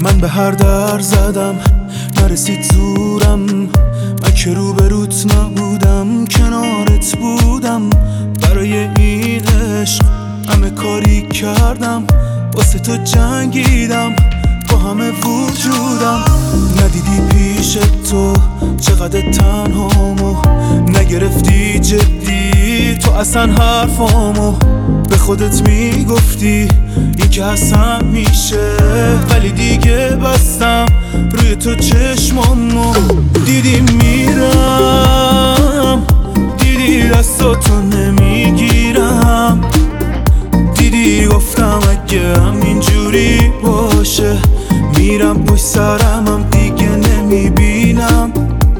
من به هر در زدم نرسید زورم، من که روبروت نبودم کنارت بودم. برای این عشق همه کاری کردم، واسه تو جنگیدم با همه وجودم. ندیدی پیش تو چقدر تنهامو، نگرفتی جدی تو اصلا حرفامو. به خودت میگفتی این که اصلا میشه، ولی دیگه بستم روی تو چشمامو. دیدی میرم، دیدی دستاتو نمیگیرم، دیدی گفتم اگه همینجوری باشه میرم پشت سرمم دیگه نمیبینم.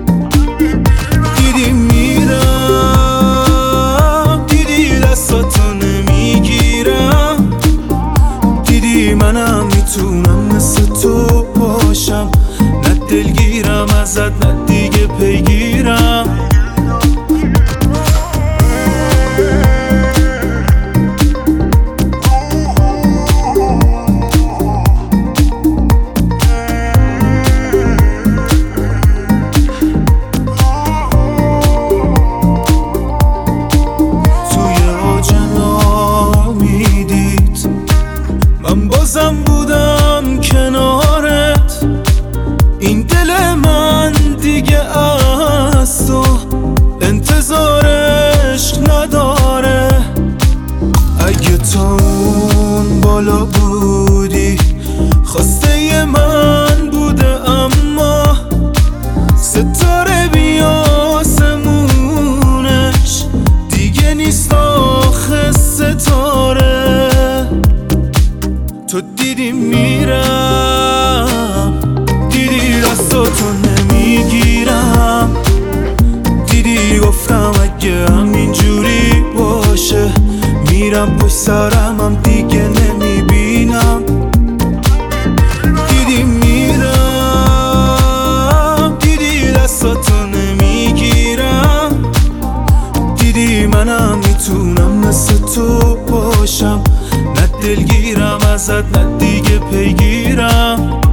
دیدی میرم، دیدی دستاتو نمیگیرم، دیدی منم میتونم مثل تو باشم، نه دلگیرم ازت نه دیگه پیگیرم. بازم بودم کنارت، این دل من دیگه از تو انتظار عشق نداره. اگه تو اون بالا بودی خواسته من بوده، اما ستاره بی آسمونش دیگه نیست آخه ستاره. تو دیدی میرم، دیدی دستاتو نمیگیرم، دیدی گفتم اگه همینجوری باشه میرم پشت سرمم دیگه نمیبینم. دیدی میرم، دیدی دستاتو نمیگیرم، دیدی منم میتونم مثل تو باشم، نه دلگیرم ازت نه دیگه پیگیرم.